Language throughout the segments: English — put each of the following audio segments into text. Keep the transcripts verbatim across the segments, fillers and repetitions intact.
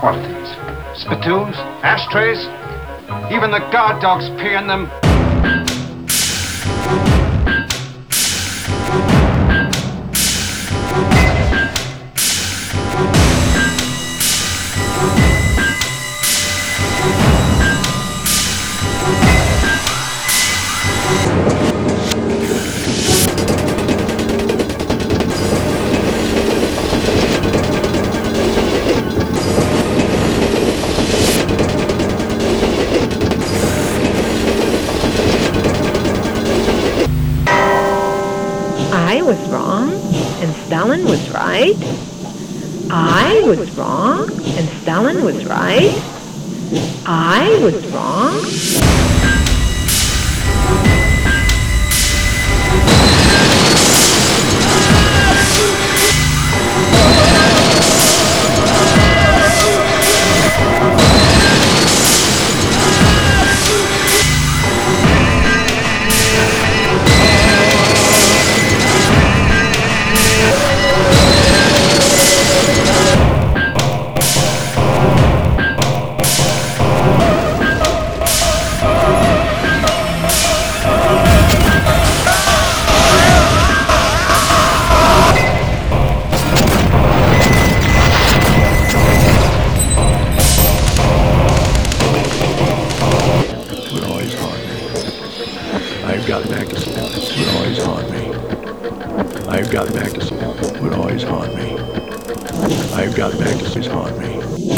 quantities. Spittoons, ashtrays, even the guard dogs pee in them. I was wrong, and Stalin was right. I was wrong, and Stalin was right. I was wrong. I've got back to sleep would always haunt me. I've got back to sleep would always haunt me. I've got back to sleep haunt me.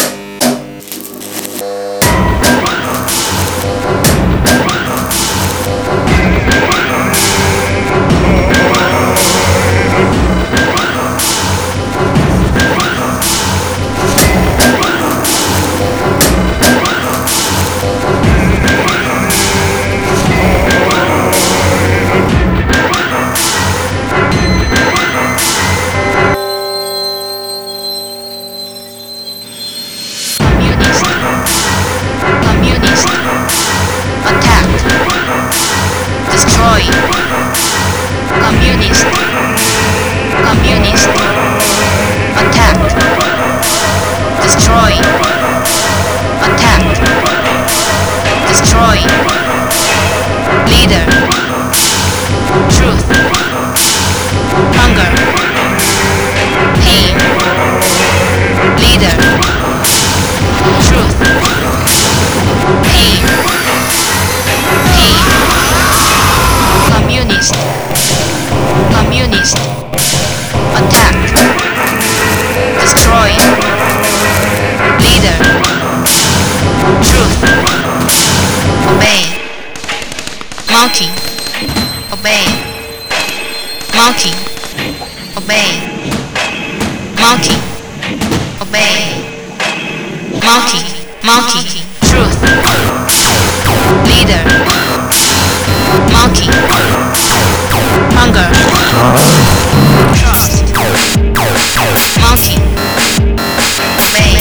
Communist. Communist. Attack. Destroy. Attack. Destroy. Leader. Truth. Hunger. Pain. Leader. Truth. Pain. Pain. Communist. Communist. Attack. Destroy. Leader. Truth. Obey. Monkey. Obey. Monkey. Obey. Monkey. Obey. Monkey. Monkey. Truth. Leader. Monkey. Hunger. Trust. Monkey. Obey.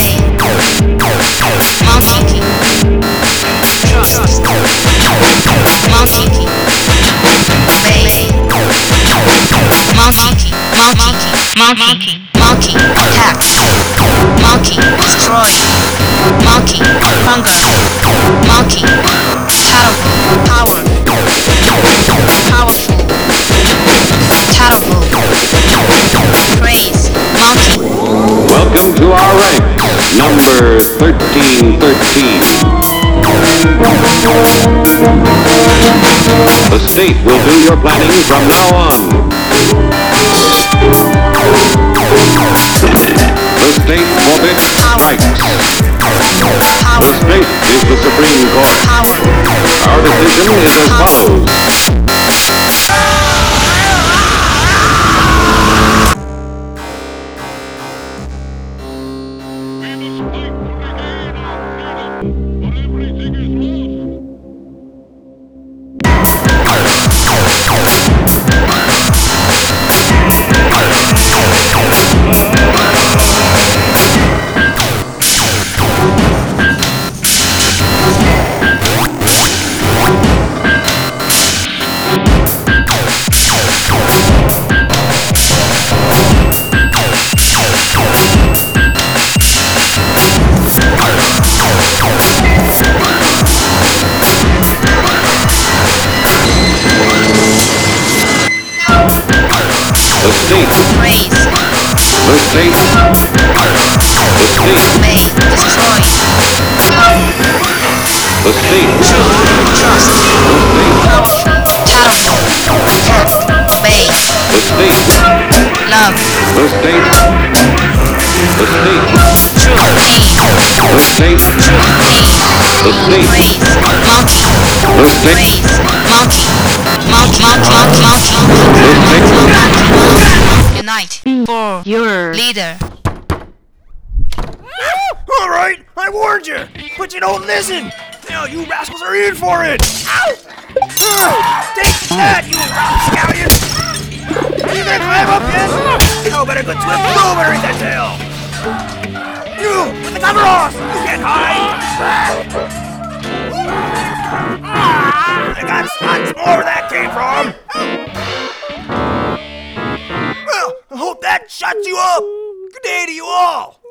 Monkey. Trust. Monkey. Obey. Monkey. Monkey. Monkey. Monkey. Attack. Monkey. Destroy. Monkey. Hunger. Monkey. Terrible. Power. Powerful. Terrible. Praise. Monkey. Welcome to our ranks, number thirteen thirteen. The state will do your planning from now on. The state forbids strikes. The state is the Supreme Court. Our decision is as follows. state. The state. Obey. Destroy. The state. Truth. Trust. Powerful. Protect. Obey. The state. Love. The state. The state. Truth. Pain. The state. Truth. Pain. The state. Praise. Monkey. The state. Praise. Monkey. Monkey. Monkey. Monkey. Monkey. Unite. For Your leader. All right, I warned you, but you don't listen. Now you rascals are in for it. Ow! Ah, take that, you rapscallion! You gonna climb up yet? How about a good swift blow better eat that tail? You, with the cover off! You can't hide! Ah, I got lots more where that came from! Well, I hope that shuts you up! Good day to you all!